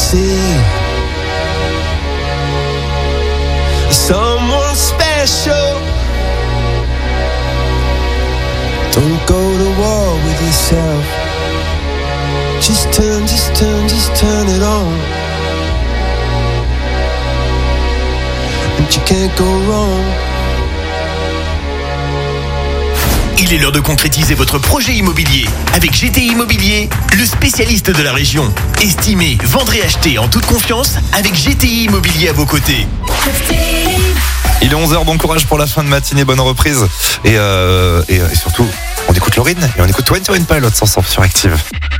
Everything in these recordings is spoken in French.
see someone special. Don't go to war with yourself. Just turn it on. And you can't go wrong. Il est l'heure de concrétiser votre projet immobilier. Avec GTI Immobilier, le spécialiste de la région. Estimez, vendre et acheter en toute confiance avec GTI Immobilier à vos côtés. Il est 11h, bon courage pour la fin de matinée, bonne reprise. Et surtout, on écoute Lauryn et on écoute 21 Pilots ensemble sur Active.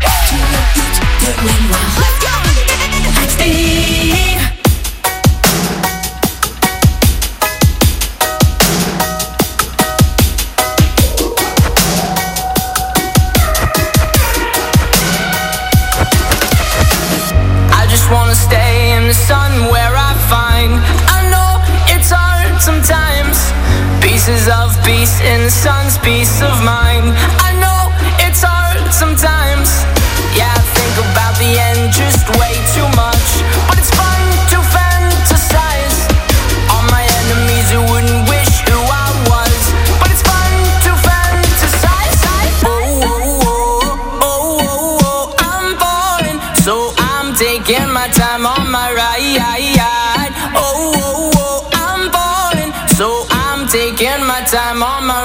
Wanna stay in the sun where I find I know it's hard sometimes. Pieces of peace in the sun's peace of mind. I know it's hard sometimes. Yeah, I think about the end just way too much. But it's fun to fantasize on my enemies who wouldn't wish who I was. But it's fun to fantasize. Oh, oh, oh, oh, oh, oh, I'm falling, so I'm taking my time on my ride. Oh, oh, oh, I'm falling, so I'm taking my time on my ride.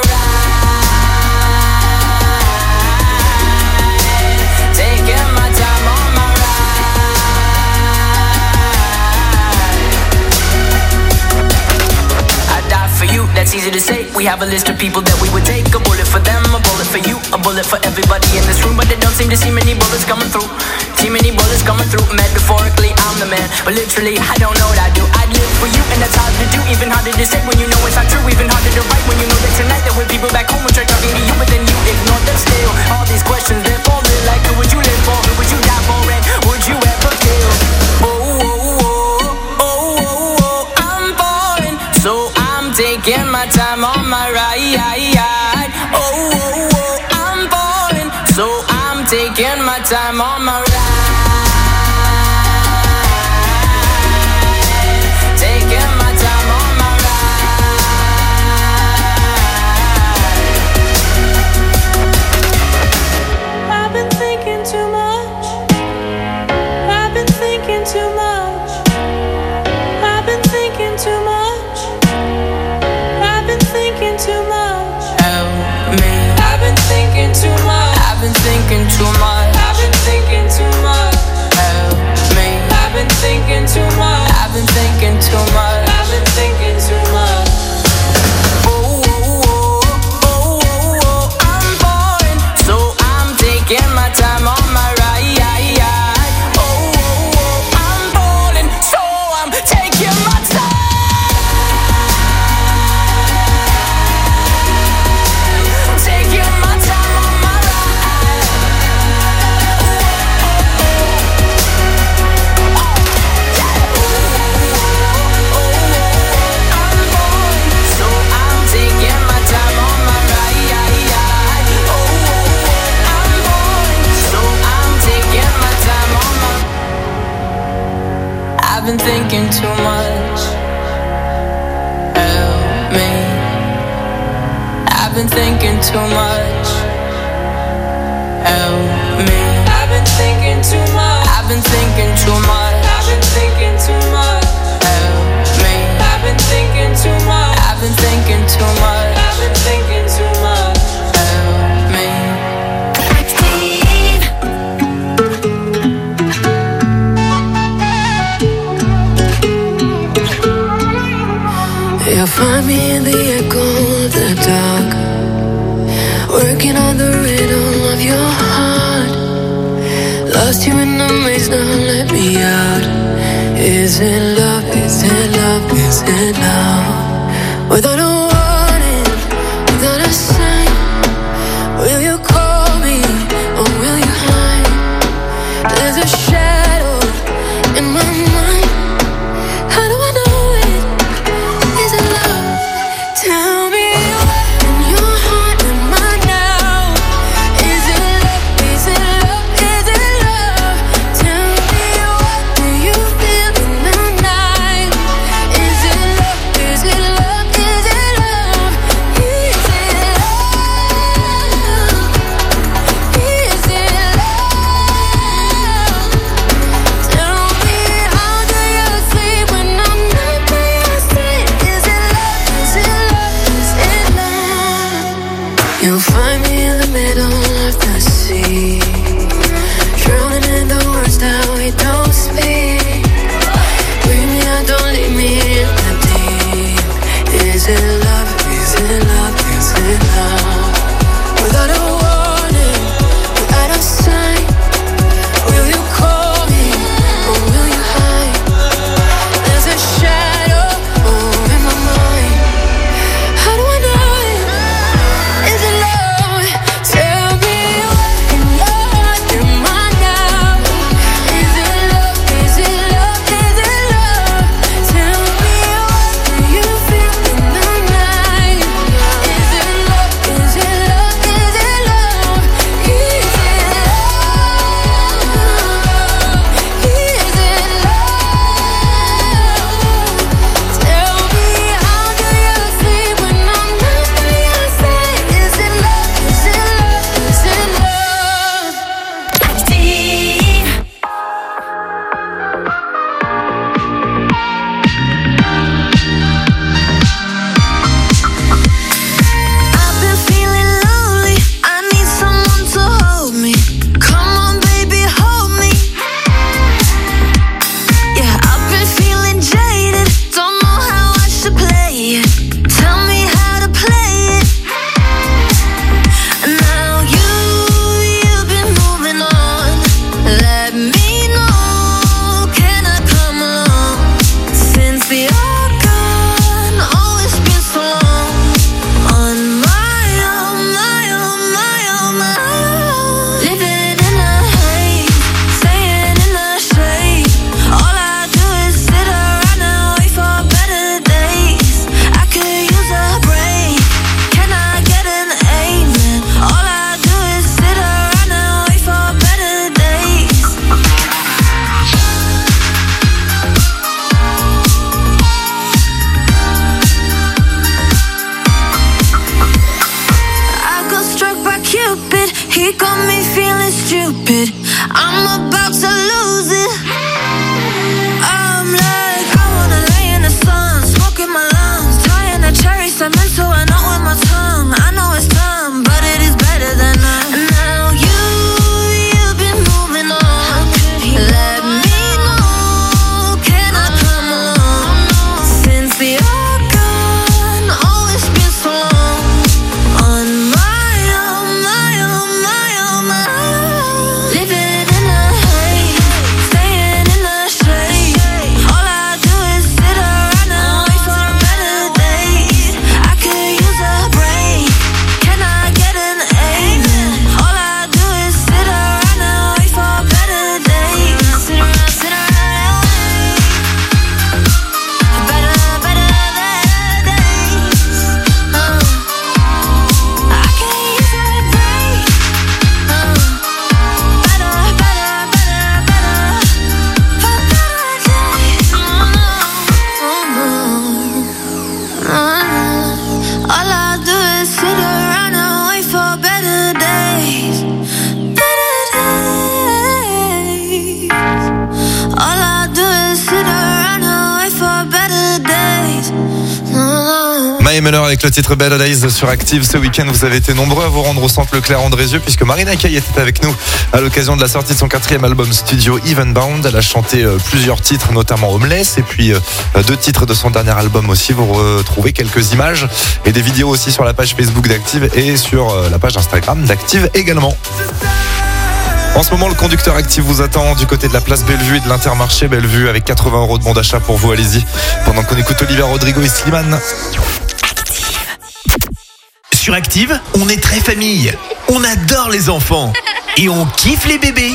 Taking my time on my ride. I die for you, that's easy to say. We have a list of people that we would take. A bullet for them, a bullet for you, a bullet for everybody in this room. But they don't seem to see many bullets coming through. Too many bullets coming through. Metaphorically, I'm the man, but literally, I don't know what I do. I'd live for you, and that's hard to do. Even harder to say when you know it's not true. Even harder to write when you know that tonight there were people back home who tried talking to you, but then you ignored them still. All these questions, they're falling like, who would you live for? Who would you die for? And would you ever kill? Oh, oh, oh, oh, oh, oh, I'm falling, so I'm taking my time on my ride. Oh, oh, oh, I'm falling, so I'm taking my time on my ride. Thinking too much. Help me. I've been thinking too much. Help me. I've been thinking too much. I've been thinking too much. I've been thinking too much. Help me. I've been thinking too much. I've been thinking too much. I've been thinking too much. Help me. You'll find me in the echo of the dark, working on the rhythm of your heart. Lost you in the maze, now let me out. Is it love? Is it love? Is it love? Without a warning, without a sign, will you call me or will you hide? There's a shadow in my mind. How do I know it? Is it love? Tell me what in your heart and mine now. Is it love? Is it love? Is it love? Tell me what do He got me feeling stupid. I'm about to lose it. I'm like, I wanna lay in the sun, smoking my lungs, tying a cherry cement to a knot with my tongue. I know it's dumb, but it is better than none. And now you've been moving on. Let me know, can I come along? Since we are gone, oh, it's been so long. On my own, my own, my own, my own. Living in the haze, staying in the shade. All I do is sit around and wait for better days. I could use a break. Can I get an amen? All I do is sit around and wait for better days. Sit around and wait for better days. I could use a break. Better for better days. All I do is sit around and wait for better days. Better days. All I do is sit around and wait for better days. Maë Muller avec le titre Better Days sur Active. Ce week-end, vous avez été nombreux à vous rendre au centre Leclerc Andrézieux puisque Marina Kaye était avec nous à l'occasion de la sortie de son 4e album studio Evenbound. Elle a chanté plusieurs titres, notamment Homeless, et puis 2 titres de son dernier album aussi. Vous retrouvez quelques images et des vidéos aussi sur la page Facebook d'Active et sur la page Instagram d'Active également. En ce moment, le conducteur Active vous attend du côté de la place Bellevue et de l'Intermarché Bellevue avec 80 € de bon d'achat pour vous. Allez-y. Pendant qu'on écoute Olivia Rodrigo et Slimane. Sur Active, on est très famille. On adore les enfants. Et on kiffe les bébés.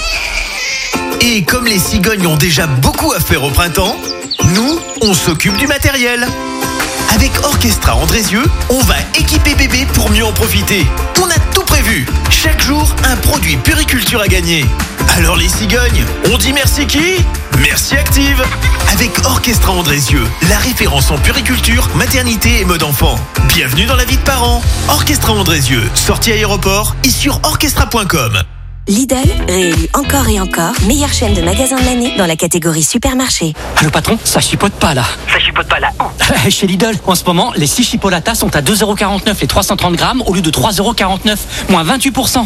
Et comme les cigognes ont déjà beaucoup à faire au printemps, nous, on s'occupe du matériel. Avec Orchestra Andrézieux, on va équiper bébé pour mieux en profiter. On a tout prévu. Chaque jour, un produit puriculture à gagner. Alors les cigognes, on dit merci qui ? Merci Active. Avec Orchestra Andrézieux, la référence en puriculture, maternité et mode enfant. Bienvenue dans la vie de parents. Orchestra Andrézieux, sortie aéroport et sur orchestra.com. Lidl, réélu encore et encore, meilleure chaîne de magasins de l'année dans la catégorie supermarché. Allô patron, ça chipote pas là. Ça chipote pas là. Chez Lidl, en ce moment, les 6 chipolatas sont à 2,49€ les 330 grammes au lieu de 3,49€, moins 28%. 2,49€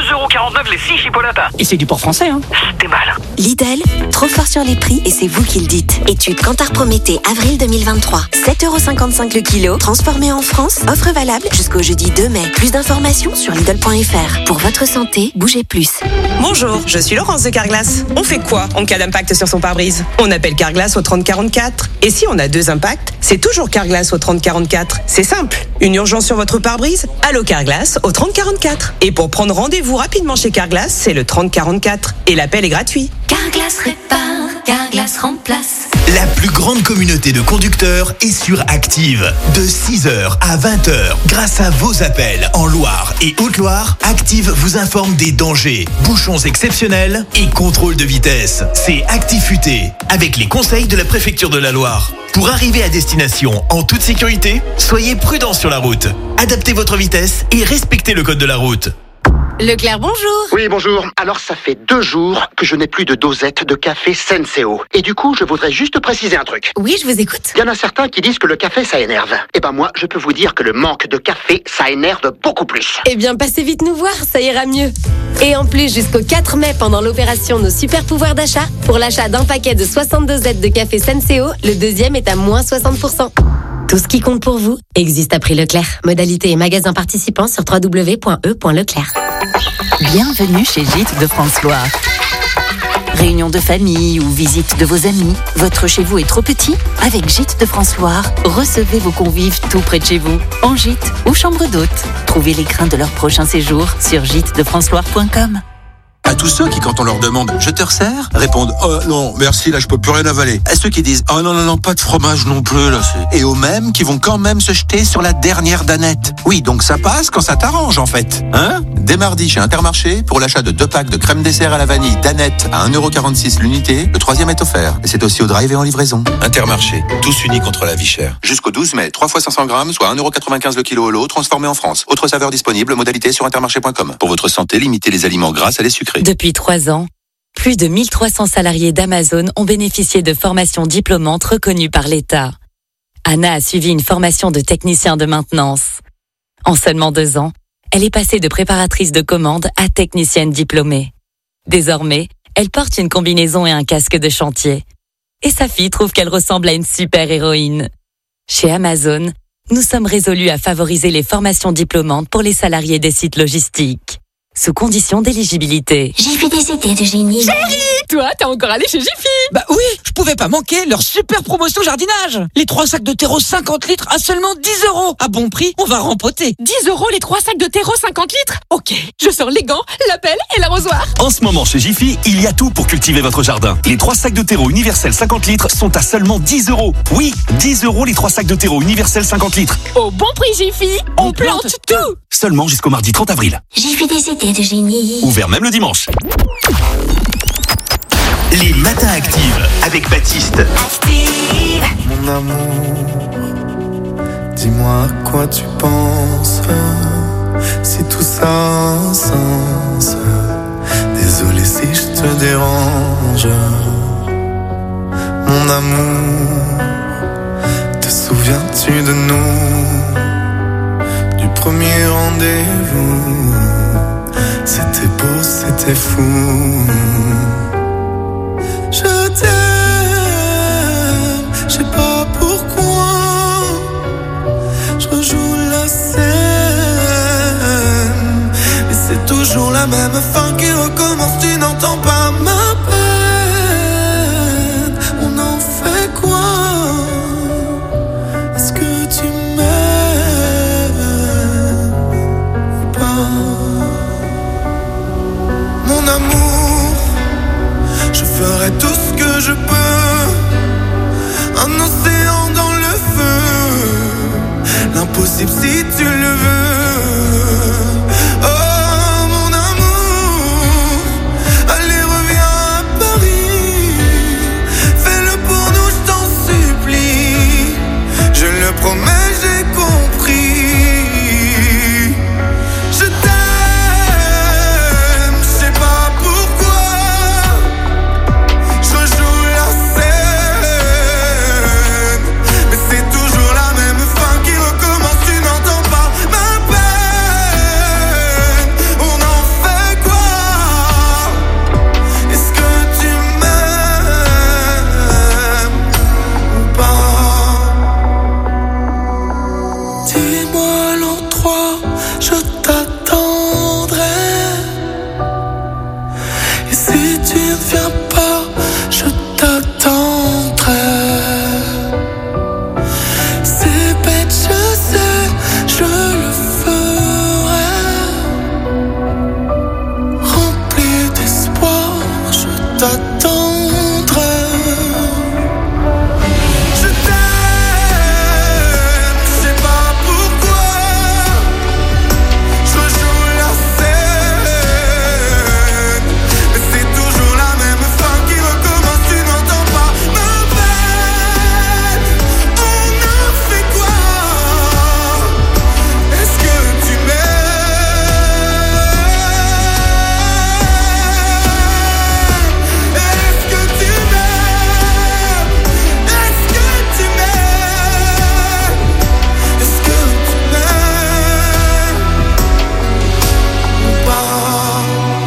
les 6 chipolatas. Et c'est du porc français, hein. T'es mal. Lidl, trop fort sur les prix et c'est vous qui le dites. Étude Kantar Prométhée, avril 2023. 7,55€ le kilo, transformé en France, offre valable jusqu'au jeudi 2 mai. Plus d'informations sur Lidl.fr. Pour votre santé, bougez plus. Bonjour, je suis Laurence de Carglass. On fait quoi en cas d'impact sur son pare-brise ? On appelle Carglass au 3044. Et si on a 2 impacts, c'est toujours Carglass au 3044. C'est simple. Une urgence sur votre pare-brise ? Allô Carglass au 3044. Et pour prendre rendez-vous rapidement chez Carglass, c'est le 3044. Et l'appel est gratuit. Carglass répare, Carglass remplace. La plus grande communauté de conducteurs est sur Active. De 6h à 20h, grâce à vos appels en Loire et Haute-Loire, Active vous informe des dangers, bouchons exceptionnels et contrôle de vitesse. C'est ActiveUT, avec les conseils de la préfecture de la Loire. Pour arriver à destination en toute sécurité, soyez prudents sur la route. Adaptez votre vitesse et respectez le code de la route. Leclerc, bonjour. Oui, bonjour. Alors, ça fait 2 jours que je n'ai plus de dosette de café Senseo. Et du coup, je voudrais juste préciser un truc. Oui, je vous écoute. Il y en a certains qui disent que le café, ça énerve. Eh ben moi, je peux vous dire que le manque de café, ça énerve beaucoup plus. Eh bien, passez vite nous voir, ça ira mieux. Et en plus, jusqu'au 4 mai, pendant l'opération Nos Super Pouvoirs d'achat, pour l'achat d'un paquet de 62 Z de café Senseo, le deuxième est à moins 60%. Tout ce qui compte pour vous existe à prix Leclerc. Modalité et magasins participants sur www.e.leclerc. Bienvenue chez Gîtes de France-Loire. Réunion de famille ou visite de vos amis, votre chez vous est trop petit ? Avec Gîtes de France-Loire, recevez vos convives tout près de chez vous, en gîte ou chambre d'hôte. Trouvez les grains de leur prochain séjour sur gîtesdefranceloire.com. À tous ceux qui, quand on leur demande « Je te resserre ?» répondent « Oh non, merci, là je peux plus rien avaler ». À ceux qui disent « Oh non, pas de fromage non plus, là c'est... » Et aux mêmes qui vont quand même se jeter sur la dernière danette. Oui, donc ça passe quand ça t'arrange en fait. Hein ? Dès mardi chez Intermarché, pour l'achat de 2 packs de crème dessert à la vanille danette à 1,46€ l'unité, le 3e est offert. Et c'est aussi au drive et en livraison. Intermarché, tous unis contre la vie chère. Jusqu'au 12 mai, 3 fois 500 grammes, soit 1,95€ le kilo au lot, transformé en France. Autre saveur disponible, modalité sur intermarché.com. Pour votre santé, limitez les aliments gras à les sucrés. Depuis 3 ans, plus de 1300 salariés d'Amazon ont bénéficié de formations diplômantes reconnues par l'État. Anna a suivi une formation de technicien de maintenance. En seulement 2 ans, elle est passée de préparatrice de commande à technicienne diplômée. Désormais, elle porte une combinaison et un casque de chantier. Et sa fille trouve qu'elle ressemble à une super-héroïne. Chez Amazon, nous sommes résolus à favoriser les formations diplômantes pour les salariés des sites logistiques, sous condition d'éligibilité. J'ai fait des étés de génie. Chérie, toi, t'es encore allé chez Jiffy? Bah oui, je pouvais pas manquer leur super promotion jardinage. Les 3 sacs de terreau 50 litres à seulement 10€. À bon prix, on va rempoter. 10€ les 3 sacs de terreau 50 litres? Ok, je sors les gants, la pelle et l'arrosoir. En ce moment, chez Jiffy, il y a tout pour cultiver votre jardin. Les 3 sacs de terreau universel 50 litres sont à seulement 10€. Oui, 10€ les 3 sacs de terreau universel 50 litres. Au bon prix Jiffy, on plante tout. Seulement jusqu'au mardi 30 avril. J'ai fait des étés de génie. Ouvert même le dimanche. Les matins actifs avec Baptiste. Mon amour, dis-moi à quoi tu penses. Si tout ça a un sens. Désolé si je te dérange. Mon amour, te souviens-tu de nous? Du premier rendez-vous. C'était beau, c'était fou. Je t'aime, je sais pas pourquoi. Je rejoue la scène, mais c'est toujours la même fin qui recommence. Tu n'entends pas ma peine. On en fait quoi? Est-ce que tu m'aimes ou pas? Mon amour, je ferai tout ce que je peux. Un océan dans le feu. L'impossible si tu le veux. Oh mon amour, allez reviens à Paris. Fais-le pour nous, je t'en supplie. Je le promets, j'ai compris. Je t'aime, je sais pas pourquoi. Je rejoue la scène, mais c'est toujours la même fin qui recommence. Tu n'entends pas ma peine. On en fait quoi? Est-ce que tu m'aimes ou pas? Dis-moi l'endroit, je t'attendrai. Et si tu ne viens pas, je t'attendrai. C'est bête, je sais, je le ferai. Rempli d'espoir, je t'attendrai. Je t'aime, je sais pas pourquoi. Je rejoue la scène, mais c'est toujours la même fin qui recommence. Tu n'entends pas ma peine. On a fait quoi? Est-ce que tu m'aimes? Est-ce que tu m'aimes? Est-ce que tu m'aimes? Est-ce que tu m'aimes ou pas?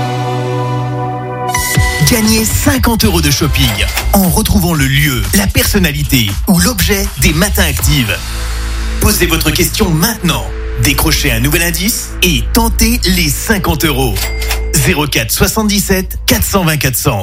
Gagnez 50€ de shopping en retrouvant le lieu, la personnalité ou l'objet des matins actifs. Posez votre question maintenant. Décrochez un nouvel indice et tentez les 50€. 04 77 420 400.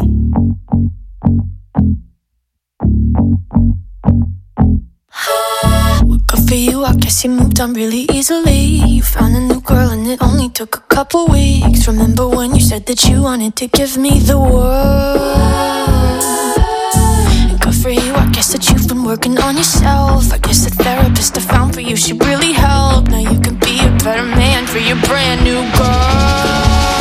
Coffee you, I guess you moved on really easily. You found a new girl and it only took a couple weeks. Remember when you said that you wanted to give me the world? And good for you, I guess that you've been working on yourself. I guess the therapist I found for you should really help. Now you can be a better man for your brand new girl.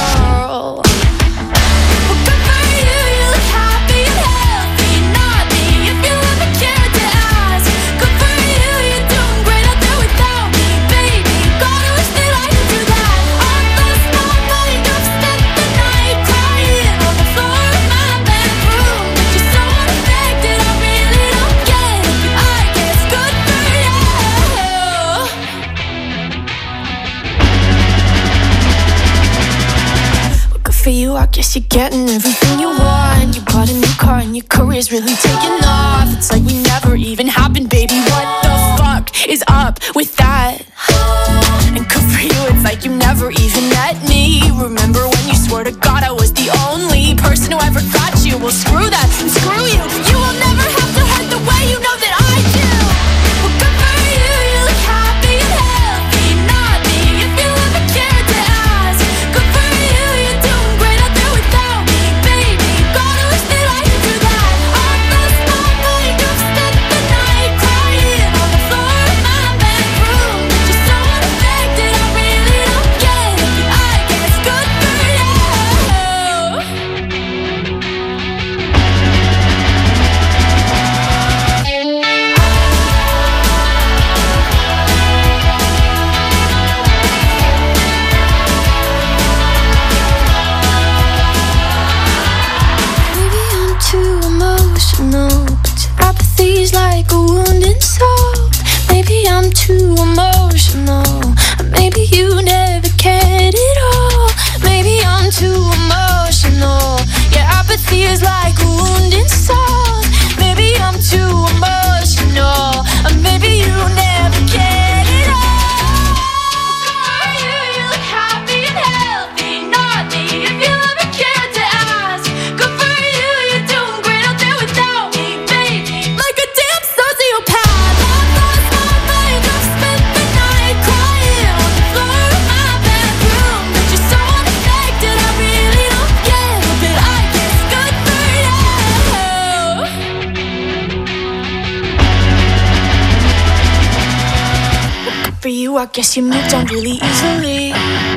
For you, I guess you're getting everything you want. You bought a new car and your career's really taking off. It's like we never even happened, baby. What the fuck is up with that? And good for you, it's like you never even met me. Remember when you swore to God I was the only person who ever got you? Well, screw that and screw you. You will never have to hurt the way you know that I do. Well, good for you, you look happy and healthy. Not me, if you ever cared to ask. Good for you, you're doing great out there without me, baby. God, I wish that I could do that. I lost my mind, I've spent the night crying on the floor of my bedroom. Just so unaffected, I really don't get it, but I guess good for you. Maybe I'm too emotional, but your apathy's like a wounded soul. Maybe I'm too emotional, or maybe you never cared at all. Maybe I'm too emotional, your apathy is like a wounded soul. Maybe I'm too emotional, or maybe you never cared at all. You look happy and healthy, not me, if you ever cared to ask. Good for you, you're doing great out there without me, baby. Like a damn sociopath, I've lost my mind, I've spent the night crying on the floor of my bedroom. But you're so unaffected, I really don't get it, but I guess good for you. Good for you, I guess you moved on really easily.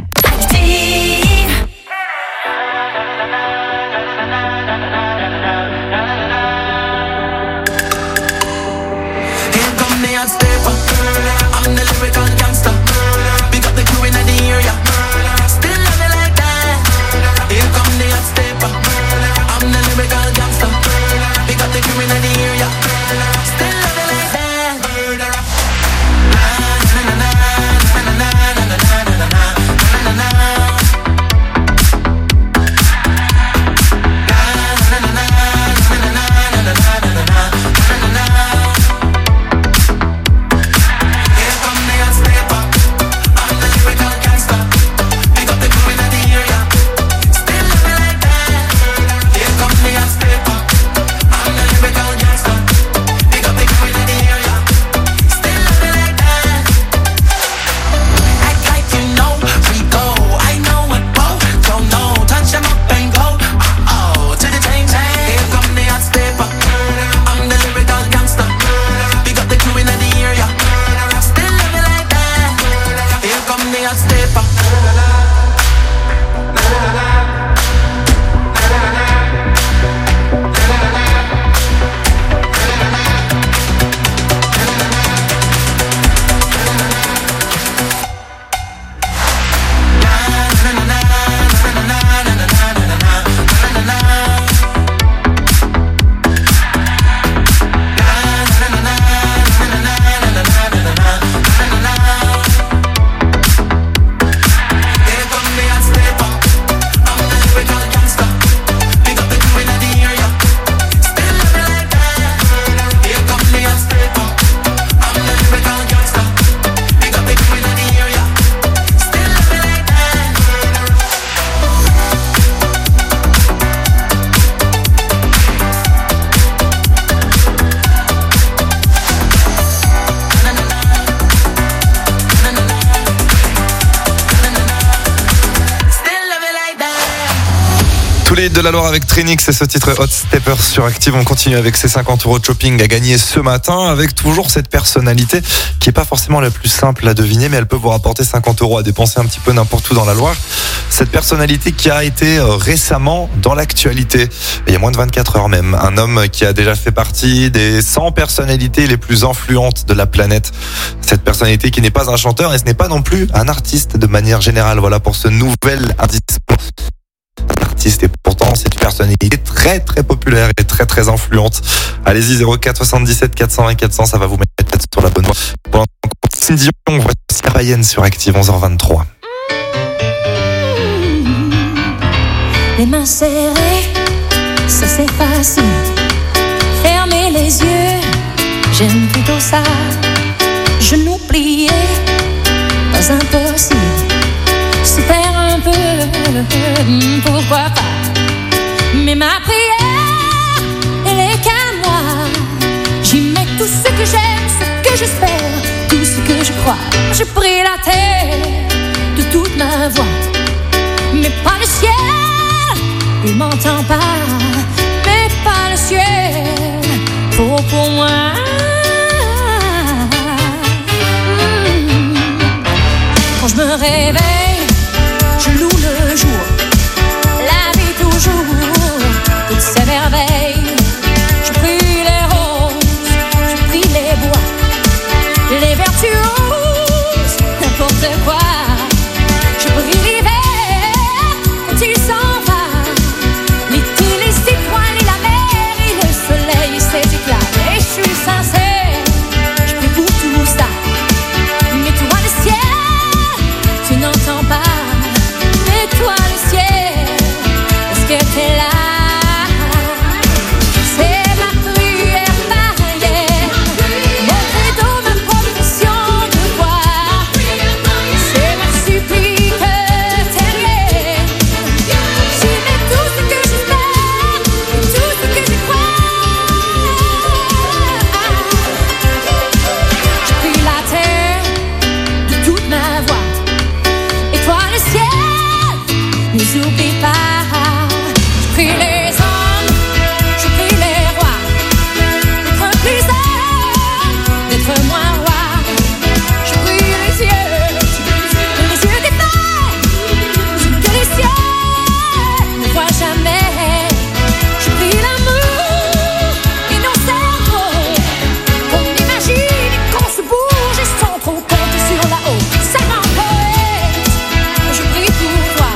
Here come the hot stepper. I'm the lyrical gangster. Pick up the crew in the area. Still love it like that. Here come the hot stepper. I'm the lyrical gangster. Pick up the crew in the area. Still love it like that. les hits de la Loire avec Trinix et ce titre Hot Stepper sur Active. On continue avec ces 50 € de shopping à gagner ce matin avec toujours cette personnalité qui est pas forcément la plus simple à deviner, mais elle peut vous rapporter 50 € à dépenser un petit peu n'importe où dans la Loire. Cette personnalité qui a été récemment dans l'actualité, il y a moins de 24 heures même, un homme qui a déjà fait partie des 100 personnalités les plus influentes de la planète. Cette personnalité qui n'est pas un chanteur et ce n'est pas non plus un artiste de manière générale. Voilà pour ce nouvel artiste. Et pourtant c'est une personnalité très très populaire et très très influente. Allez-y, 04 77 420 400, ça va vous mettre peut-être sur la bonne voie. Pour Cindy Dion, voici Ryan sur Active, 11h23. Les mains serrées, ça c'est facile. Fermer les yeux, j'aime plutôt ça. Genoux pliés, pas impossible. Se perd un peu, pourquoi pas. Mais ma prière, elle est qu'à moi. J'y mets tout ce que j'aime, ce que j'espère, tout ce que je crois. Je prie la terre de toute ma voix, mais pas le ciel, il m'entend pas. Mais pas le ciel, pour moi. Quand je me réveille, je loue le jour, la vie toujours, toutes ces merveilles. Je prie les roses, je prie les bois, les vertueuses, n'importe quoi. Je prie l'hiver quand il s'en va, l'été, les étoiles et la mer et le soleil et ses éclats. Et je suis sincère, je prie pour tout ça. Mais toi le ciel, tu n'entends pas. Toi le ciel, est-ce que t'es là? C'est ma prière païenne, mon credo, ma profession de foi. C'est ma supplique terrienne. J'y mets tout ce que j'espère, tout ce que je crois. Je prie la terre de toute ma voix, et toi le ciel, ne oublie pas. Je prie les hommes, je prie les rois, d'être plus heureux, d'être moins roi. Je prie les yeux des femmes, que les cieux ne voient jamais. Je prie l'amour et nos cerveaux, qu'on imagine et qu'on se bouge et sans trop compter sur la haut. Ça m'empoète, je prie pour toi.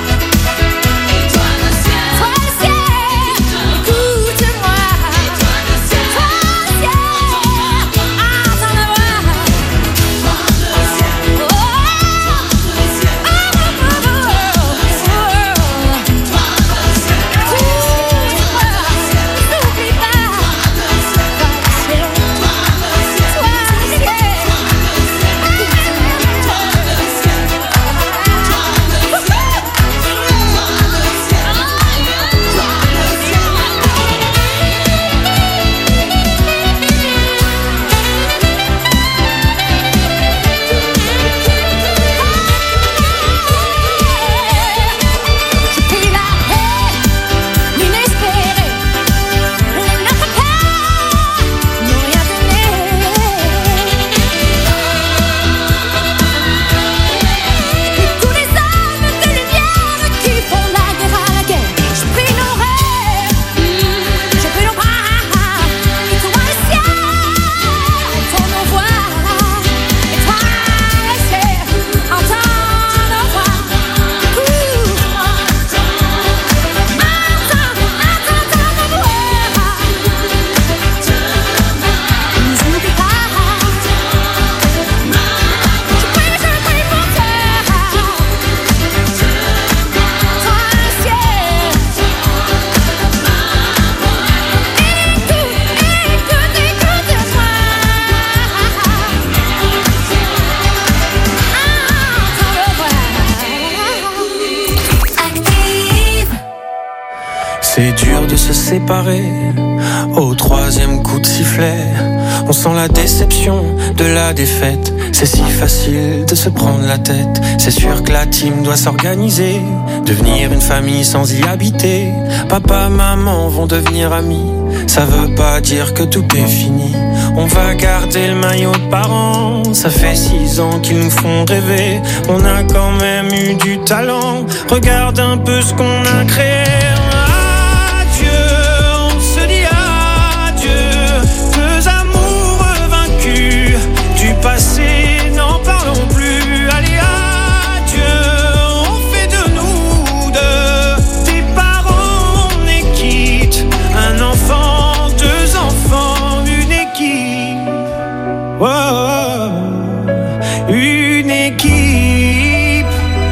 C'est dur de se séparer au troisième coup de sifflet. On sent la déception de la défaite. C'est si facile de se prendre la tête. C'est sûr que la team doit s'organiser, devenir une famille sans y habiter. Papa, maman vont devenir amis. Ça veut pas dire que tout est fini. On va garder le maillot de parents. Ça fait 6 ans qu'ils nous font rêver. On a quand même eu du talent. Regarde un peu ce qu'on a créé. Adieu, on se dit adieu. Deux amours vaincus. Du passé, n'en parlons plus. Allez, adieu, on fait de nous deux des parents, on est quitte. Un enfant, 2 enfants, une équipe. Oh, une équipe.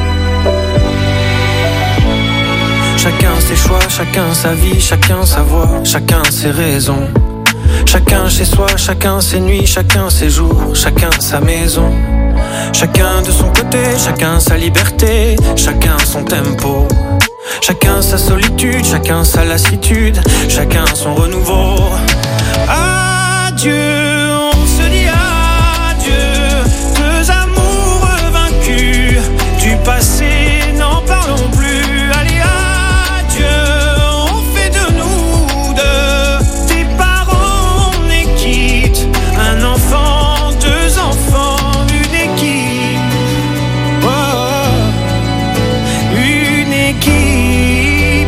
Chacun ses choix, chacun sa vie, chacun sa voix, chacun ses raisons. Chacun chez soi, chacun ses nuits, chacun ses jours, chacun sa maison. Chacun de son côté, chacun sa liberté, chacun son tempo. Chacun sa solitude, chacun sa lassitude, chacun son renouveau. Adieu, on se dit adieu. Deux amours vaincus. Du passé, n'en parlons plus. Allez, adieu, on fait de nous deux des parents, on est quitte. Un enfant, 2 enfants, une équipe. Oh, une équipe.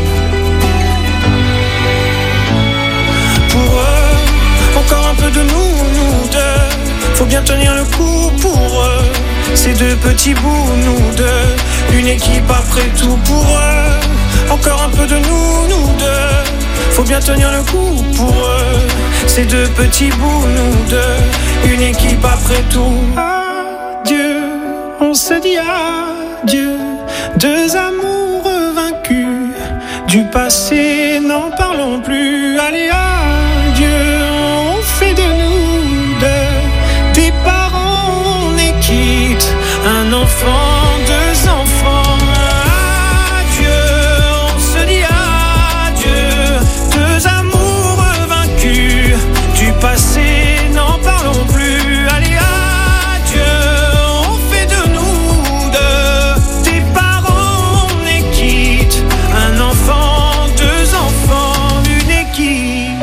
Pour eux, encore un peu de nous deux. Faut bien tenir le coup pour eux. Ces 2 petits bouts, nous deux. Une équipe après tout pour eux. Encore un peu de nous deux. Faut bien tenir le coup pour eux. Ces 2 petits bouts, nous deux. Une équipe après tout. Adieu, on se dit adieu. 2 amours vaincus. Du passé, n'en parlons plus. Allez, adieu, on fait de nous deux des parents, on est quitte. Un enfant, 2 enfants. Adieu, on se dit adieu. 2 amours vaincus. Du passé, n'en parlons plus. Allez, adieu, on fait de nous deux des parents, on est quitte. Un enfant, 2 enfants, une équipe.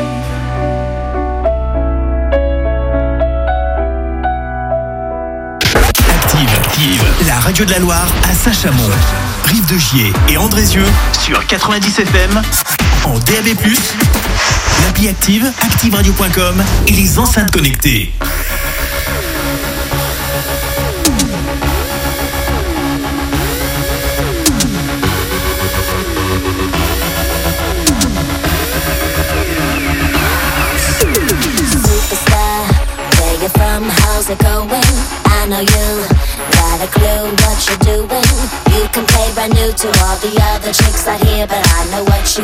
Active, la radio de la Loire à Saint-Chamond, Rive de Gier et Andrézieux sur 90 FM, en DAB+, l'appli Active, activeradio.com et les enceintes connectées. Superstar, where you from, how's it going? I know you got a clue what you're doing. You can play brand new to all the other chicks out here, but I know what you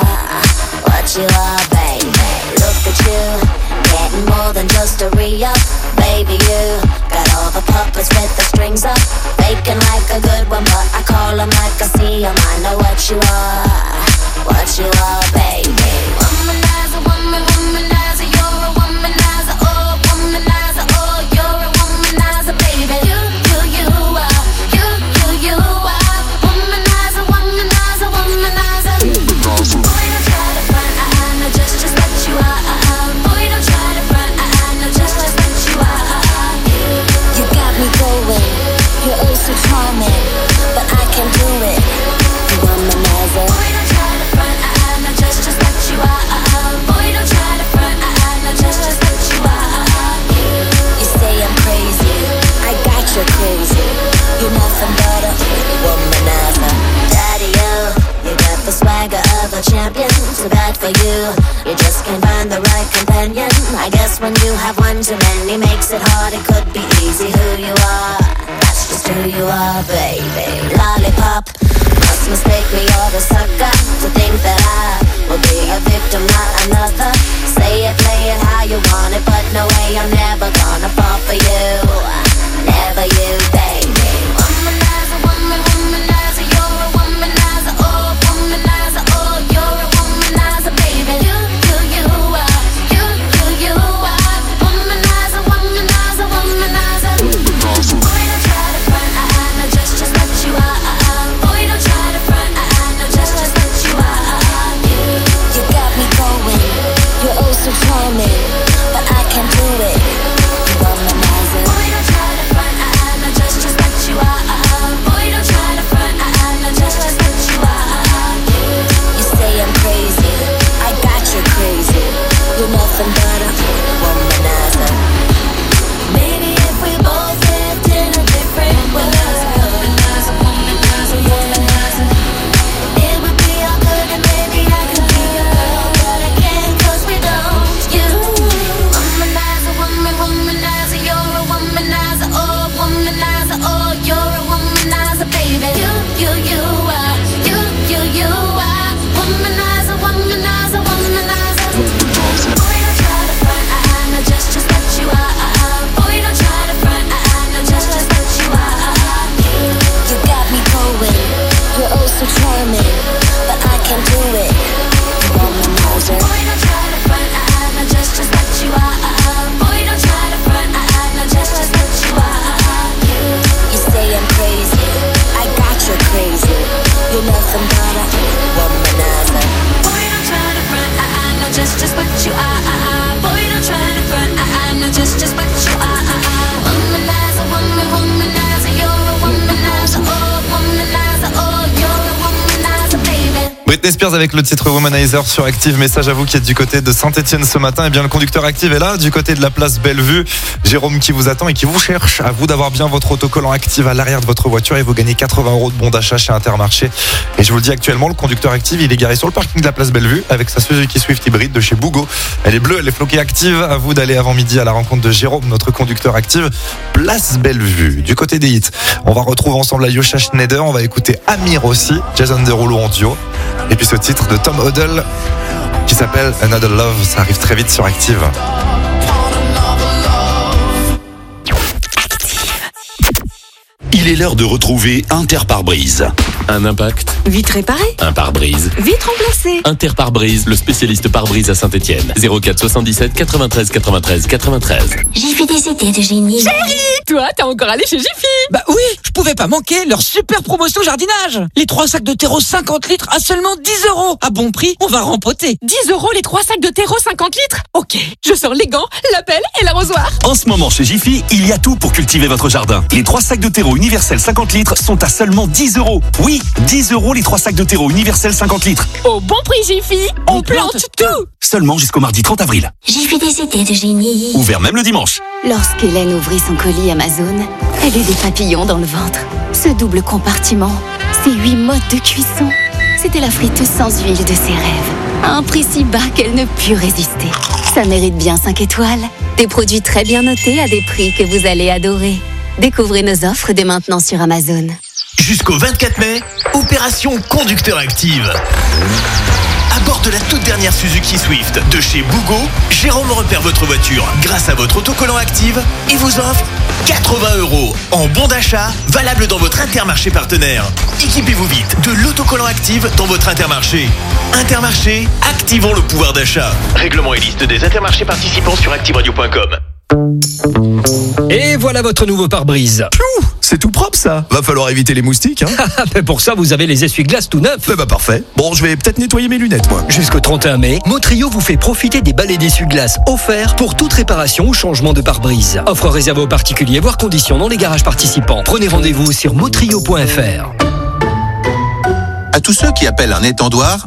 are, baby. Look at you, getting more than just a re-up. Baby, you got all the puppets with the strings up, faking like a good one, but I call them like I see them. I know what you are, baby. Womanizer, womanizer, you're a womanizer, oh, womanizer, oh, you're a womanizer, baby. You are, you are, womanizer, womanizer, womanizer. Boy, don't try to front, I know just what you are. Boy, don't try to front, I know just what you are. You got me going, you're oh so charming, but I can't do it. You womanizer. Boy, don't try to front, I know just what you are. Boy, don't try to front, I know just what you are. You say I'm crazy, I got you crazy. You're nothing but a womanizer. Daddy, you got the swagger of a champion. Too bad for you, you just can't find the right companion. I guess when you have one too many makes it hard. It could be easy who you are. That's just who you are, baby. Lollipop, must mistake me or the sucker to think that I will be a victim, not another. Say it, play it how you want it, but no way, I'm never gonna fall for you. Never you, baby. Womanizer, womanizer, you're a womanizer, oh, womanizer, oh, you're a womanizer, baby. You are, you are, womanizer. Britney Spears avec le titre Womanizer sur Active. Message à vous qui êtes du côté de Saint-Etienne ce matin. Eh bien, le conducteur Active est là, du côté de la place Bellevue. Jérôme qui vous attend et qui vous cherche. À vous d'avoir bien votre autocollant Active à l'arrière de votre voiture et vous gagnez 80 € de bon d'achat chez Intermarché. Et je vous le dis actuellement, le conducteur Active, il est garé sur le parking de la place Bellevue avec sa Suzuki Swift hybride de chez Bougo. Elle est bleue, elle est floquée Active. À vous d'aller avant midi à la rencontre de Jérôme, notre conducteur Active, place Bellevue. Du côté des hits, on va retrouver ensemble la Yosha Schneider. On va écouter Amir aussi, Jason Derulo en duo. Et puis ce titre de Tom Odell qui s'appelle Another Love. Ça arrive très vite sur Active. Il est l'heure de retrouver Interpare-brise. Un impact, Vite réparé, un pare-brise. vite remplacé. Interpare-brise, le spécialiste pare-brise à Saint-Etienne. 04 77 93 93 93. J'ai fait des étés de génie. Toi, t'es encore allé chez Jiffy. Bah oui, je pouvais pas manquer leur super promotion jardinage. Les 3 sacs de terreau 50 litres à seulement 10 €. À bon prix, on va rempoter. 10 € les 3 sacs de terreau 50 litres. Ok, je sors les gants, la pelle et l'arrosoir. En ce moment chez Jiffy, il y a tout pour cultiver votre jardin. Les 3 sacs de terreau universel 50 litres sont à seulement 10 €. Oui, 10 € les 3 sacs de terreau universel 50 litres. Au bon prix Jiffy, on plante tout. Seulement jusqu'au mardi 30 avril. J'ai fait des étés de génie. Ouvert même le dimanche. Lorsqu'Hélène ouvrit son colis Amazon, elle eut des papillons dans le ventre. Ce double compartiment, ces 8 modes de cuisson, c'était la friteuse sans huile de ses rêves. À un prix si bas qu'elle ne put résister. Ça mérite bien 5 étoiles. Des produits très bien notés à des prix que vous allez adorer. Découvrez nos offres dès maintenant sur Amazon. Jusqu'au 24 mai, opération Conducteur Active. À bord de la toute dernière Suzuki Swift de chez Bougo, Jérôme repère votre voiture grâce à votre autocollant Active et vous offre 80 € en bon d'achat valable dans votre Intermarché partenaire. Équipez-vous vite de l'autocollant Active dans votre Intermarché. Intermarché, activons le pouvoir d'achat. Règlement et liste des Intermarchés participants sur activeradio.com. Et voilà votre nouveau pare-brise. C'est tout propre ça. Va falloir éviter les moustiques, hein. Mais pour ça, vous avez les essuie-glaces tout neufs. Bah parfait. Bon, je vais peut-être nettoyer mes lunettes, moi. Jusqu'au 31 mai, Motrio vous fait profiter des balais d'essuie-glaces offerts pour toute réparation ou changement de pare-brise. Offre réservée aux particuliers, voire conditions dans les garages participants. Prenez rendez-vous sur motrio.fr. À tous ceux qui appellent un étendoir,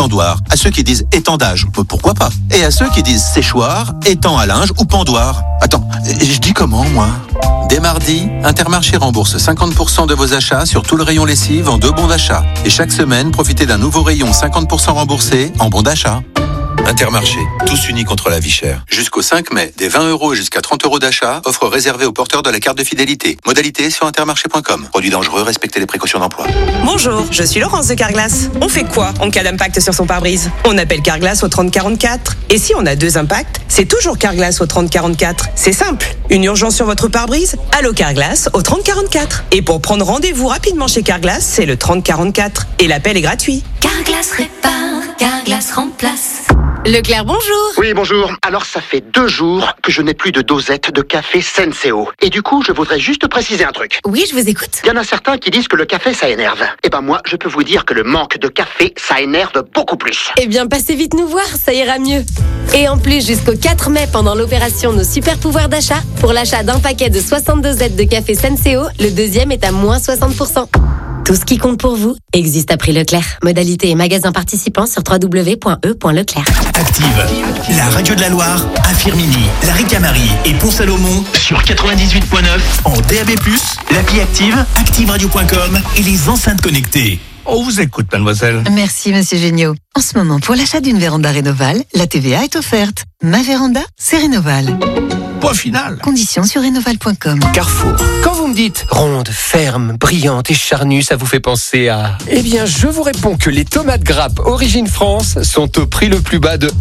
à ceux qui disent étendage, pourquoi pas, et à ceux qui disent séchoir, étang à linge ou pendoir. Attends, je dis comment, moi? Dès mardi, Intermarché rembourse 50% de vos achats sur tout le rayon lessive en 2 bons d'achat. Et chaque semaine, profitez d'un nouveau rayon 50% remboursé en bons d'achat. Intermarché, tous unis contre la vie chère. Jusqu'au 5 mai, des 20 € et jusqu'à 30 € d'achat, offre réservée aux porteurs de la carte de fidélité. Modalité sur intermarché.com. Produit dangereux, respectez les précautions d'emploi. Bonjour, je suis Laurence de Carglass. On fait quoi en cas d'impact sur son pare-brise? On appelle Carglass au 3044. Et si on a 2 impacts, c'est toujours Carglass au 3044. C'est simple. Une urgence sur votre pare-brise? Allô Carglass au 3044. Et pour prendre rendez-vous rapidement chez Carglass, c'est le 3044. Et l'appel est gratuit. Carglass répare, Carglass remplace. Leclerc, bonjour. Oui, bonjour. Alors, ça fait 2 jours que je n'ai plus de dosette de café Senseo. Et du coup, je voudrais juste préciser un truc. Oui, je vous écoute. Il y en a certains qui disent que le café, ça énerve. Eh ben moi, je peux vous dire que le manque de café, ça énerve beaucoup plus. Eh bien, passez vite nous voir, ça ira mieux. Et en plus, jusqu'au 4 mai, pendant l'opération Nos Super Pouvoirs d'achat, pour l'achat d'un paquet de 62 Z de café Senseo, le deuxième est à moins 60%. Tout ce qui compte pour vous existe à prix Leclerc. Modalité et magasin participants sur www.e.leclerc. Active, la radio de la Loire, à Firminy, la Ricamarie et Pont-Salomon sur 98.9 en DAB+, l'appli Active, activeradio.com et les enceintes connectées. On vous écoute, mademoiselle. Merci, monsieur Géniaud. En ce moment, pour l'achat d'une véranda Rénoval, la TVA est offerte. Ma véranda, c'est Rénoval. Point final. Conditions sur rénoval.com. Carrefour. Quand vous me dites ronde, ferme, brillante et charnue, ça vous fait penser à... Eh bien, je vous réponds que les tomates grappes Origine France sont au prix le plus bas de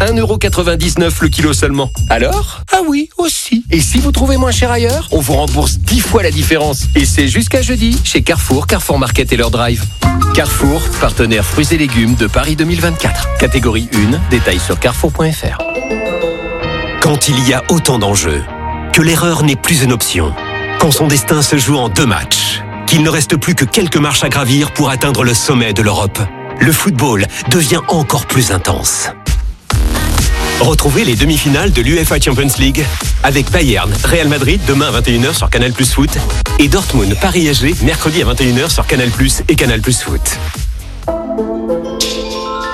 1,99 € le kilo seulement. Alors? Ah oui, aussi. Et si vous trouvez moins cher ailleurs, on vous rembourse 10 fois la différence. Et c'est jusqu'à jeudi chez Carrefour, Carrefour Market et leur drive. Carrefour, partenaire fruits et légumes de Paris 2024. Catégorie 1, détails sur carrefour.fr. Quand il y a autant d'enjeux, que l'erreur n'est plus une option, quand son destin se joue en 2 matchs, qu'il ne reste plus que quelques marches à gravir pour atteindre le sommet de l'Europe, le football devient encore plus intense. Retrouvez les demi-finales de l'UEFA Champions League avec Bayern, Real Madrid demain à 21h sur Canal+ Foot et Dortmund, Paris SG mercredi à 21h sur Canal+ et Canal+ Foot.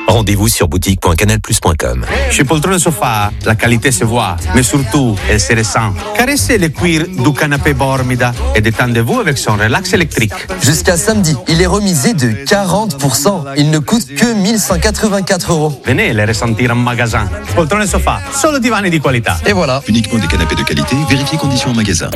Rendez-vous sur boutique.canalplus.com. Chez Poltrone Sofa, la qualité se voit, mais surtout, elle se ressent. Caressez le cuir du canapé Bormida et détendez-vous avec son relax électrique. Jusqu'à samedi, il est remisé de 40%. Il ne coûte que 1184 €. Venez les ressentir en magasin. Poltrone Sofa, solo divani di qualità. Et voilà. Uniquement des canapés de qualité, vérifiez conditions en magasin.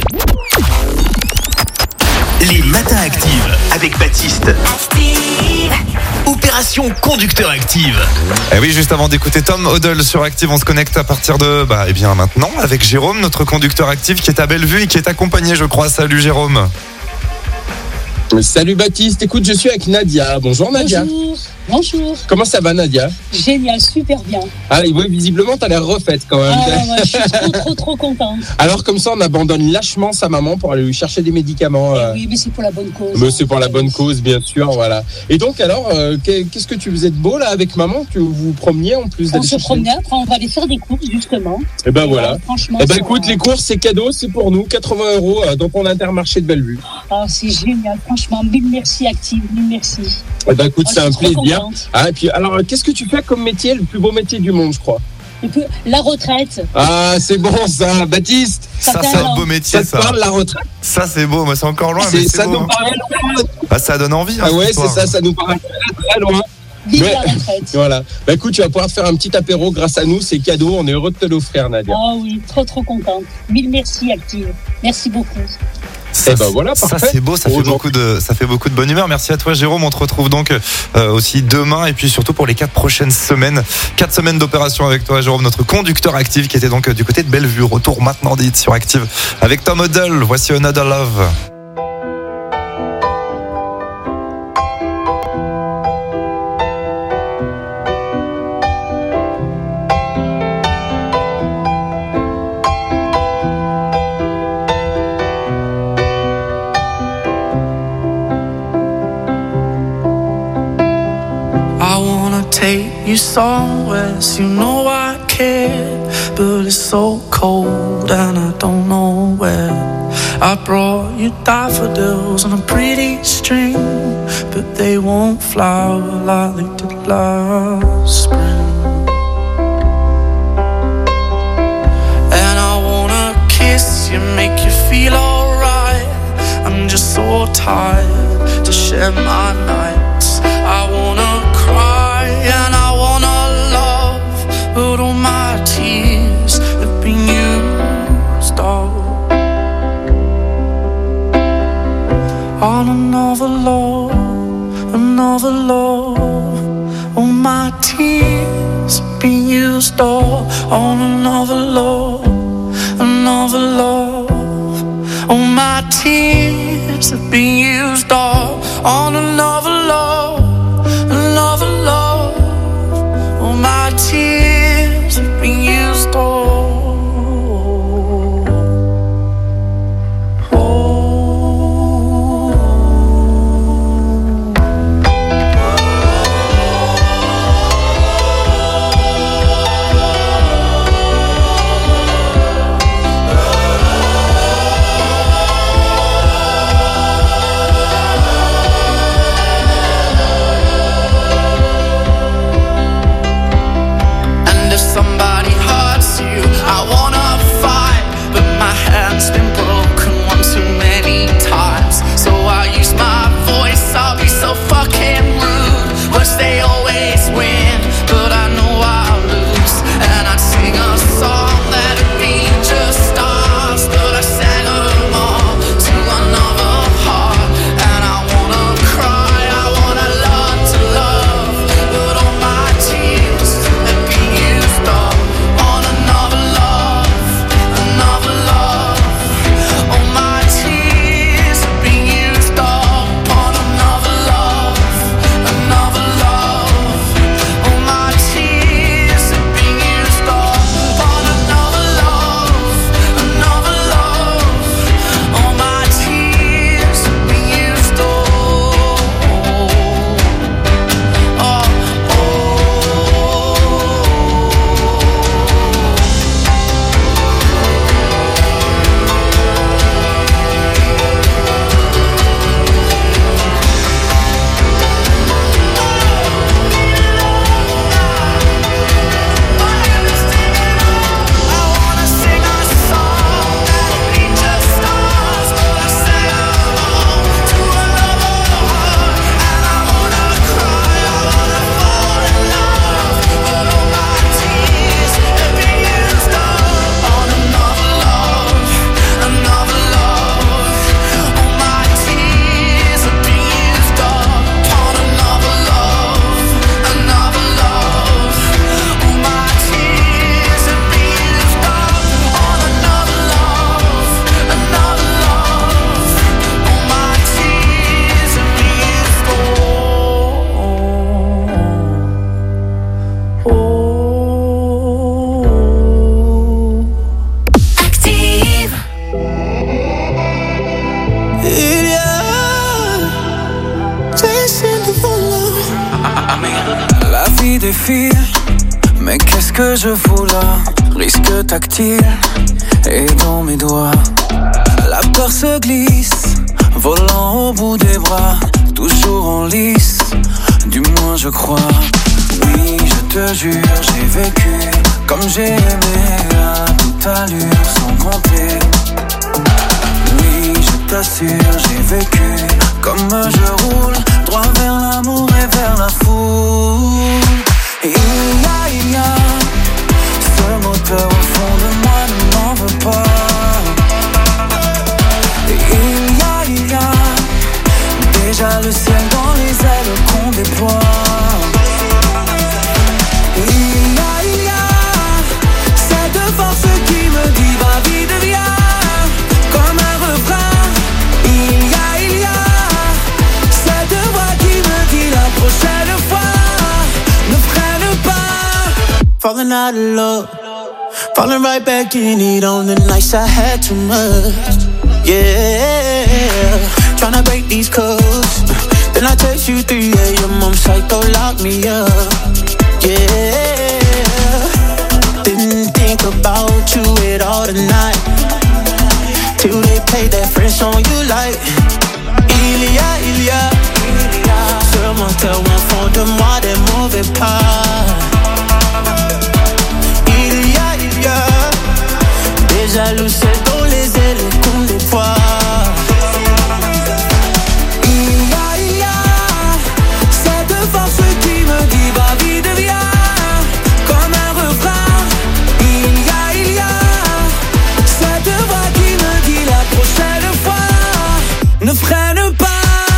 Les matins actives avec Baptiste. Opération conducteur active. Et oui, juste avant d'écouter Tom Odell sur Active, on se connecte à partir de maintenant avec Jérôme, notre conducteur actif qui est à Bellevue et qui est accompagné, je crois. Salut Jérôme. Salut Baptiste, écoute, je suis avec Nadia. Bonjour Nadia. Bonjour. Comment ça va Nadia? Génial, super bien. Ah oui, visiblement t'as l'air refaite quand même. Je suis trop contente. Alors comme ça on abandonne lâchement sa maman pour aller lui chercher des médicaments. Oui, mais c'est pour la bonne cause. Mais c'est pour la bonne cause bien sûr, voilà. Et donc alors, qu'est-ce que tu faisais de beau là avec maman? Tu vous promeniez en plus d'aller chercher? On se promenait, après on va aller faire des courses justement. Et ben voilà. Franchement. Et écoute, les courses c'est cadeau, c'est pour nous, 80 € dans ton Intermarché de Bellevue. Ah c'est génial, franchement, mille merci Active, mille merci. Et écoute, c'est un plaisir. Ah, et puis alors, qu'est-ce que tu fais comme métier, le plus beau métier du monde, je crois? La retraite. Ah, c'est bon ça, Baptiste. Ça c'est un beau métier, ça. Ça te parle, la retraite? Ça c'est beau, mais c'est encore loin. Mais ça beau, nous paraît loin. Ah, ça donne envie. Ah ouais, c'est ça nous paraît très loin. Vive la retraite. Voilà. Écoute, tu vas pouvoir faire un petit apéro grâce à nous, c'est cadeau, on est heureux de te l'offrir, Nadia. Ah oui, trop contente. Mille merci Active. Merci beaucoup. Ça, voilà, ça c'est beau, ça fait beaucoup de bonne humeur. Merci à toi Jérôme, on te retrouve donc aussi demain et puis surtout pour les 4 prochaines semaines. 4 semaines d'opération avec toi Jérôme, notre conducteur actif qui était donc du côté de Bellevue. Retour maintenant d'Hit sur Active avec Tom Odell. Voici Another Love. You somewhere, so you know I care, but it's so cold and I don't know where. I brought you daffodils on a pretty string, but they won't flower like they did last spring. And I wanna kiss you, make you feel alright. I'm just so tired to share my nights. I wanna cry and I but all my tears have been used up on another love. All my tears have been used up on another love. All my tears have been used up on another love. All my tears have been used all. défie. Mais qu'est-ce que je fous là? Risque tactile et dans mes doigts. La peur se glisse, volant au bout des bras. Toujours en lice, du moins je crois. Oui, je te jure, j'ai vécu comme j'ai aimé à toute allure sans compter. Oui, je t'assure, j'ai vécu comme je roule droit vers l'amour et vers la foule. Et il y a ce moteur au fond de moi, ne m'en veux pas. Et il y a déjà le ciel dans les ailes qu'on déploie. Et il y a cette force qui me dit va vite viens, comme un refrain. Il y a cette voix qui me dit la prochaine fois ne freine pas. Falling out of love, falling right back in it on the nights I had too much. Yeah, tryna break these codes. Then I text you 3 a.m. I'm psycho, lock me up. Yeah, didn't think about you at all tonight, till they play that French song you like. Il y a ce moteur au fond de moi, des mauvais pas. Il y a déjà le ciel dans les ailes qu'on déploie. Il y a cette force qui me dit va vite viens, comme un refrain. Il y a cette voix qui me dit la prochaine fois ne freine pas.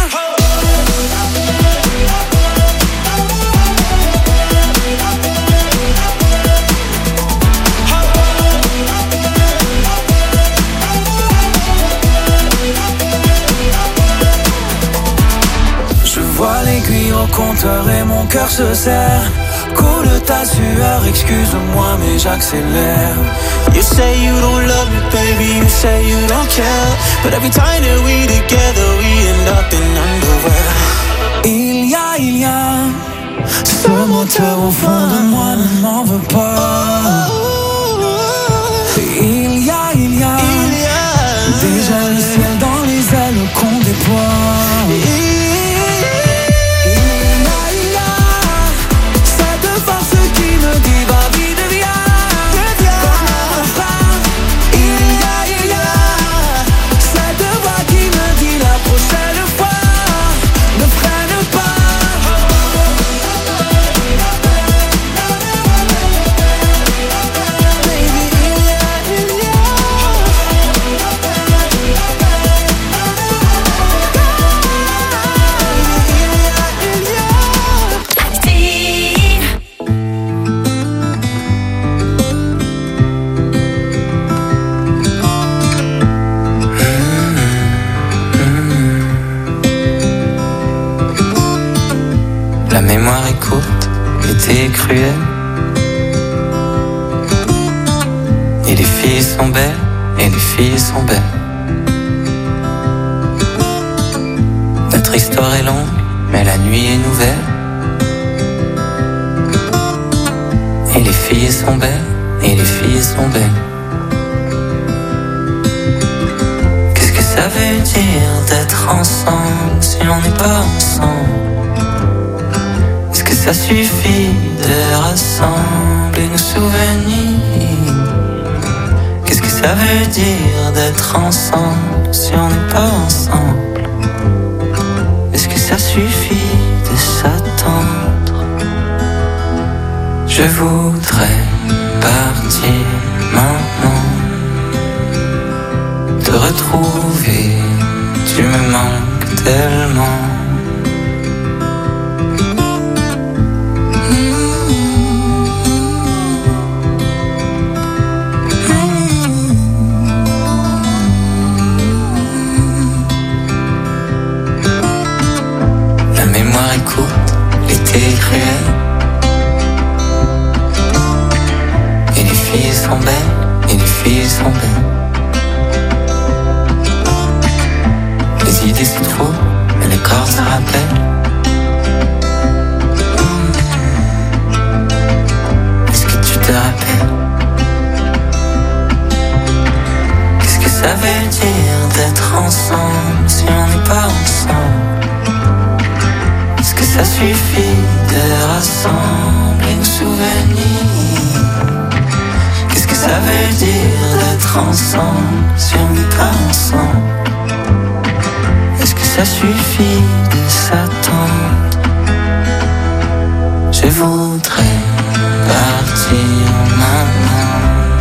Au compteur et mon cœur se serre. Coule ta sueur, excuse-moi mais j'accélère. You say you don't love me baby, you say you don't care, but every time that we together we end up in underwear. Il y a ce moteur au fond de moi, ne m'en veux pas. Il y a déjà le ciel dans les ailes qu'on déploie. La mémoire est courte, l'été est cruel. Et les filles sont belles, et les filles sont belles. Notre histoire est longue, mais la nuit est nouvelle. Et les filles sont belles, et les filles sont belles. Qu'est-ce que ça veut dire d'être ensemble si on n'est pas ensemble? Ça suffit de rassembler nos souvenirs. Qu'est-ce que ça veut dire d'être ensemble si on n'est pas ensemble? Est-ce que ça suffit de s'attendre? Je voudrais partir maintenant, te retrouver, tu me manques tellement. Écoute, l'été est cruel. Et les filles sont belles, et les filles sont belles. Les idées c'est trop, mais les corps ça rappelle. te rappelle. Qu'est-ce que ça veut dire d'être ensemble si on n'est pas ensemble? Est-ce que ça suffit de rassembler nos souvenirs? Qu'est-ce que ça veut dire d'être ensemble si on n'est pas ensemble? Est-ce que ça suffit de s'attendre? Je voudrais partir maintenant,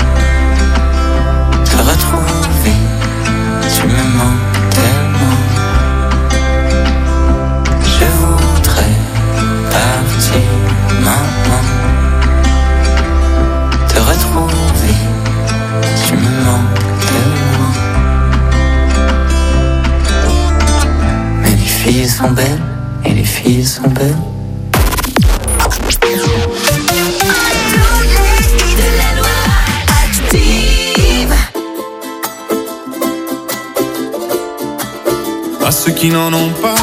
te retrouver, tu me manques tellement. Je voudrais partir maintenant, te retrouver, tu me manques tellement. Mais les filles sont belles, et les filles sont belles. À ceux qui n'en ont pas,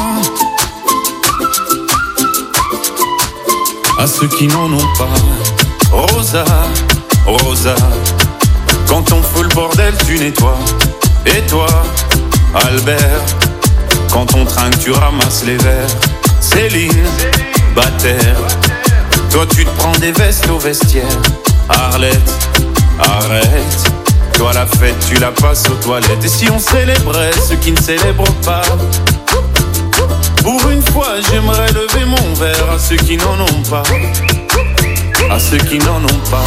à ceux qui n'en ont pas. Rosa, Rosa, quand on fout le bordel tu nettoies. Et toi, Albert, quand on trinque tu ramasses les verres. Céline, Bataire, toi tu te prends des vestes au vestiaire. Arlette, arrête, toi la fête tu la passes aux toilettes. Et si on célébrait ceux qui ne célèbrent pas? Pour une fois j'aimerais lever mon verre à ceux qui n'en ont pas, à ceux qui n'en ont pas.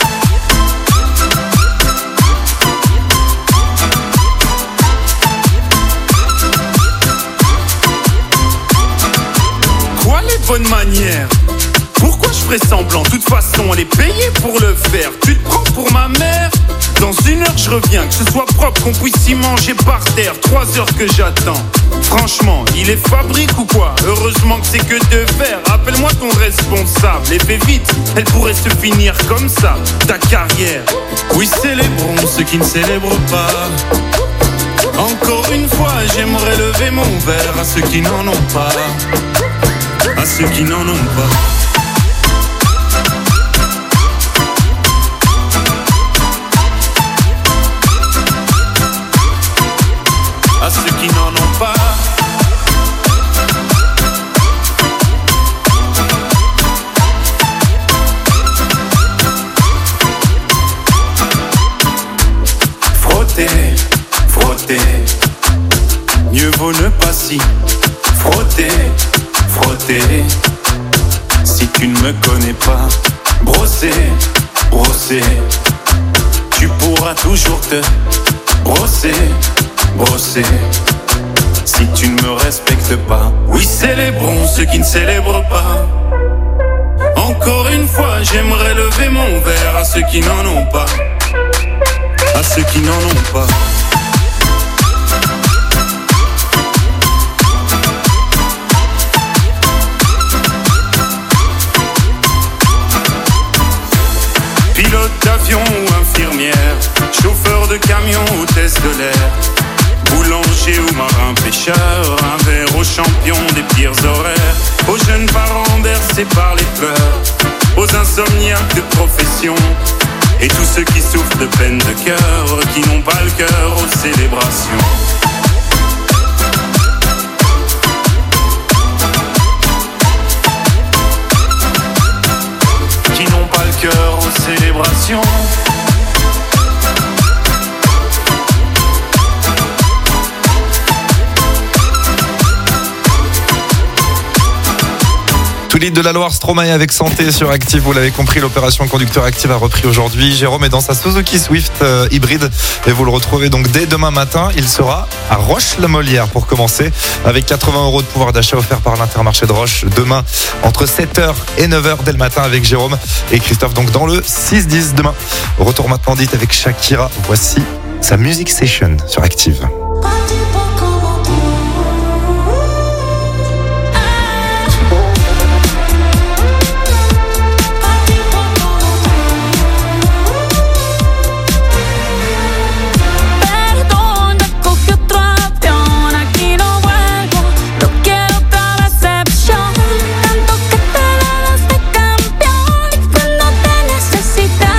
Quoi les bonnes manières? Pourquoi je ferais semblant? De toute façon elle est payée pour le faire. Tu te prends pour ma mère? Dans 1 heure je reviens, que ce soit propre, qu'on puisse y manger par terre. 3 heures que j'attends. Franchement, il est fabrique ou quoi? Heureusement que c'est que de verre. Rappelle-moi ton responsable et fais vite, elle pourrait se finir comme ça, ta carrière. Oui, célébrons ceux qui ne célèbrent pas. Encore une fois, j'aimerais lever mon verre à ceux qui n'en ont pas, à ceux qui n'en ont pas. À ceux qui n'en ont pas. Frotter, frotter, mieux vaut ne pas s'y frotter, frotter. Si tu ne me connais pas, brosser, brosser, tu pourras toujours te brosser, brosser. Si tu ne me respectes pas, oui, célébrons ceux qui ne célèbrent pas. Encore une fois, j'aimerais lever mon verre à ceux qui n'en ont pas, à ceux qui n'en ont pas. Pilote d'avion ou infirmière, chauffeur de camion, hôtesse de l'air, boulanger ou marin pêcheur, un verre aux champions des pires horaires, aux jeunes parents bercés par les pleurs, aux insomniaques de profession, et tous ceux qui souffrent de peine de cœur, qui n'ont pas le cœur aux célébrations. Qui n'ont pas le cœur aux célébrations. Tout lead de la Loire, Stromae avec Santé sur Active. Vous l'avez compris, l'opération Conducteur Active a repris aujourd'hui. Jérôme est dans sa Suzuki Swift hybride et vous le retrouvez donc dès demain matin. Il sera à Roche-la-Molière pour commencer avec 80 € de pouvoir d'achat offert par l'Intermarché de Roche. Demain, entre 7h et 9h dès le matin avec Jérôme et Christophe, donc dans le 6-10 demain. Retour maintenant dit avec Shakira. Voici sa Music Session sur Active. Necesitaba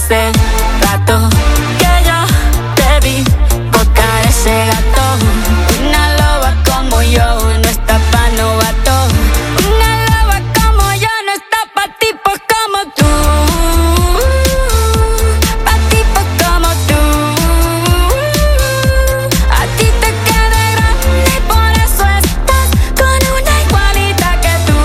hace rato que yo te vi botar ese gato. Una loba como yo no está pa' novato. Una loba como yo no está pa' tipos como tú. Pa' tipos como tú. A ti te queda grande y por eso estás con una igualita que tú.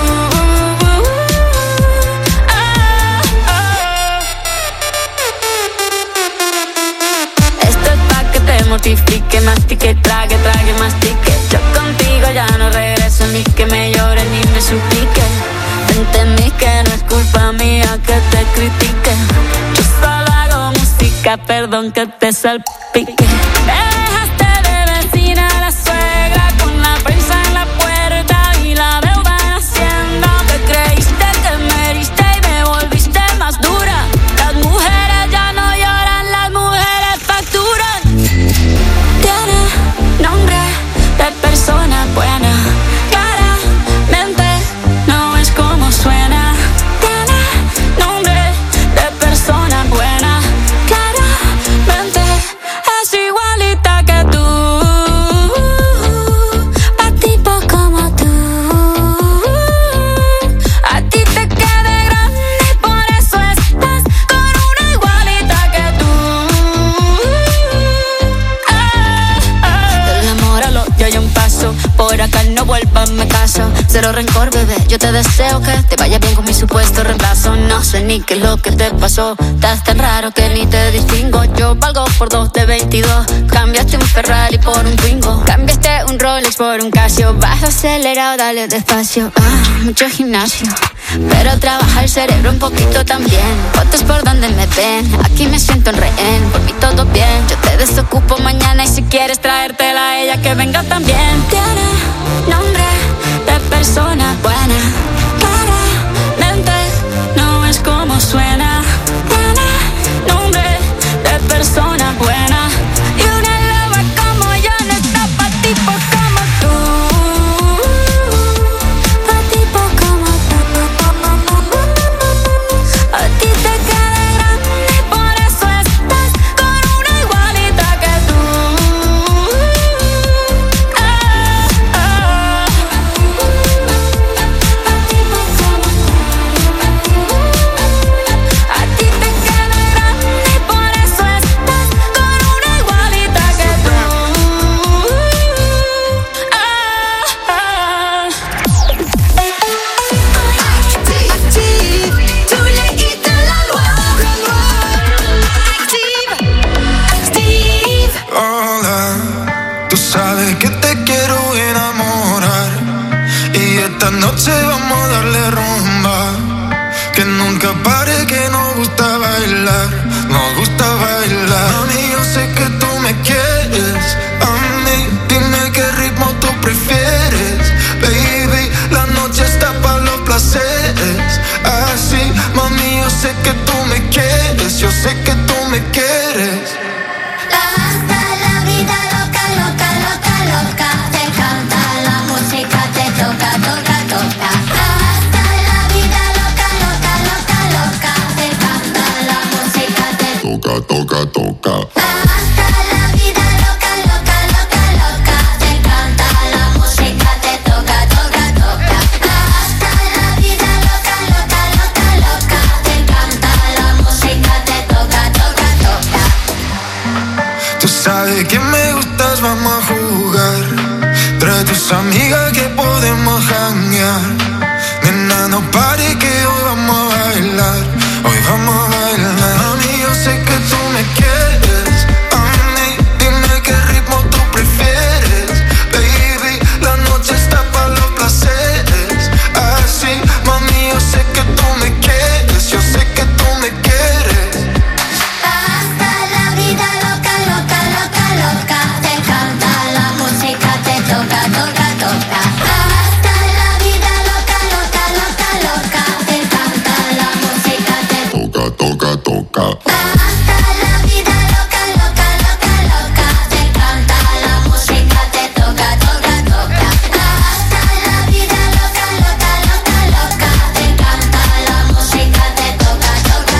Esto es pa' que te mortifique, mastique, trague, mastique. Yo contigo ya no regreso, ni que me llore ni me suplique. Entendí que no es culpa mía que te critique. Yo solo hago música, perdón que te salpique. Me dejaste de vecina a la suegra con la prensa en la puerta y la deuda en Hacienda. Te creíste que me heriste y me volviste más dura. Las mujeres ya no lloran, las mujeres facturan. Tiene nombre de persona buena, claramente no es como suena. Tiene nombre de persona buena, claramente es igualita que tú. Pa' tipos como tú. A ti te queda grande y por eso estás con una igualita que tú. Del amor al odio hay un paso, por acá no vuelvas, me caso. Cero rencor, bebé, yo te deseo que te vaya bien con mi supuesto reemplazo. No sé ni qué es lo que te pasó, estás tan raro que ni te distingo. Yo valgo por 2 de 22, cambiaste un Ferrari por un Twingo. Cambiaste un Rolex por un Casio, vas acelerado, dale despacio. Mucho gimnasio, pero trabaja el cerebro un poquito también. Fotos por donde me ven, aquí me siento en rehén. Por mí todo bien, yo te desocupo mañana y si quieres traértela a ella que venga también. Tiene nombre de persona buena, claramente no es como suena. Tiene nombre de persona buena y una loba como yo no está pa' tipos como tú. Pa' tipos como tú. A ti te queda grande y por eso estás con una igualita que tú. A ti te queda grande y por eso estás con una igualita que tú. Active, tous les hits de la Loire. Active, Steve. Hola, tú sabes que te quiero enamorar y esta noche vamos a darle rumba. Que nunca pare, que nos gusta bailar, nos gusta bailar. Mami, yo sé que tú me quieres, a mí dime qué ritmo tú prefieres. Baby, la noche está para los placeres. Así, mami, yo sé que tú me quieres, yo sé que tú me quieres. Hasta la vida loca, loca, loca, loca. Te encanta la música, te toca, toca, toca. Hasta la vida loca, loca, loca, loca. Te encanta la música, te Toca, toca, toca. hasta la vida loca, loca, loca, loca. Te encanta la música, te toca, toca, toca. Hasta la vida loca, loca, loca, loca. Te encanta la música, te toca, toca, toca. Tú sabes que me gustas, vamos a jugar. Trae tus amigas que podemos janguear. Nena, no pare que hoy vamos a bailar. Hoy vamos a